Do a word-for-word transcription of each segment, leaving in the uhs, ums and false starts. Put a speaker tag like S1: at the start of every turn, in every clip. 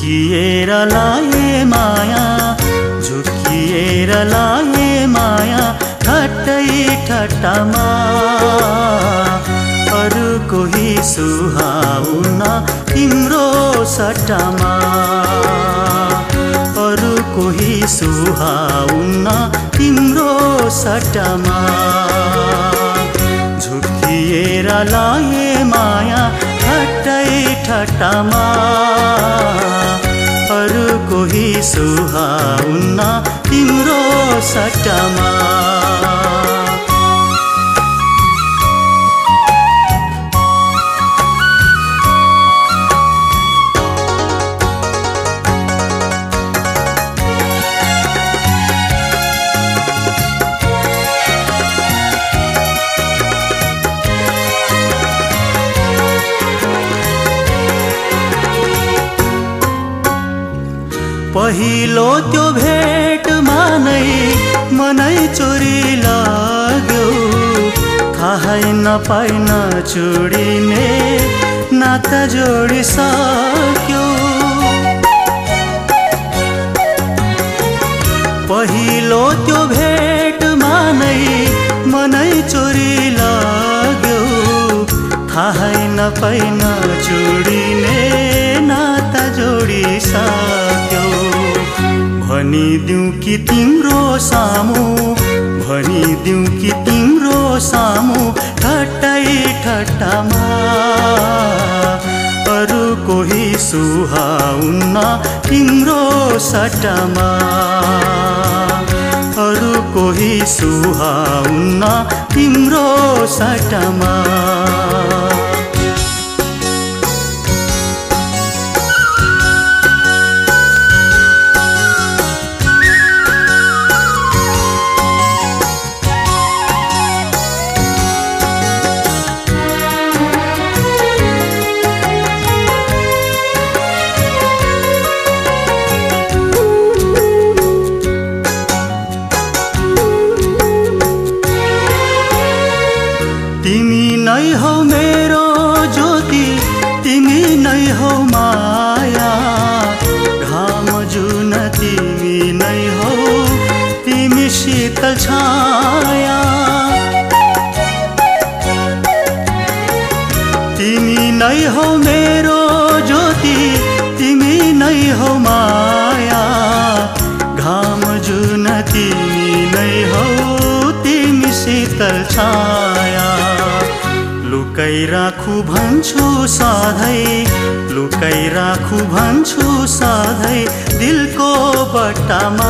S1: झुकिएर लाए माया झुकिएर लाए माया ठट्टै ठट्टामा अरू कोही सुहाउन तिम्रो सट्टामा अरू कोही सुहाउन तिम्रो सट्टामा झुकिएर लाए माया ठट्टै ठट्टामा अरू कोही सुहाउन तिम्रो सट्टामा पहिलो त्यो भेटमा नै मनै चोरी लाग्यो थाहै नपाइन छोडिने नाता जोडिसक्यो पहिलो त्यो भेटमा नै मनै चोरी लाग्यो थाहै नपाइन छोडिने नाता जोडिसक्यो भनिदिउँ कि तिम्रो सामु भनिदिउँ कि तिम्रो सामु ठट्टै ठट्टामा अरू कोही सुहाउन्न तिम्रो सट्टामा अरू कोही सुहाउन्न तिम्रो सट्टामा तिमी नै हौ मेरो ज्योति तिमी नै हौ माया घाम जुन तिमी नै हौ तिमी शीतल छाया तिमी नै हौ मेरो ज्योति तिमी नै हौ माया घाम जुन तिमी नै हौ तिमी शीतल छाया लुकाइ राखु भन्छु सधैँ लुकाइ राखु भन्छु सधैँ दिलको बट्टामा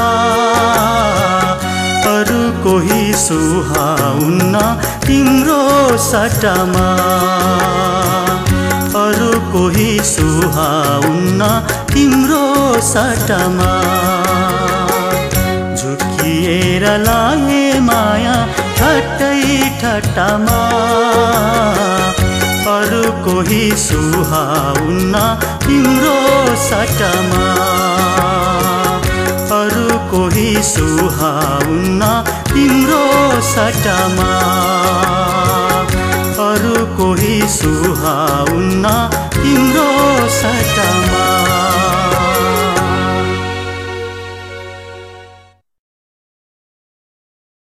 S1: अरू कोही सुहाउन्न तिम्रो सट्टामा अरू कोही सुहाउन्न तिम्रो सट्टामा झुकिएर लाए माया ठट्टै ठट्टामा अरू कोही सुहाउन्न तिम्रो सट्टामा अरू कोही सुहाउन्न तिम्रो सट्टामा अरू कोही सुहाउन्न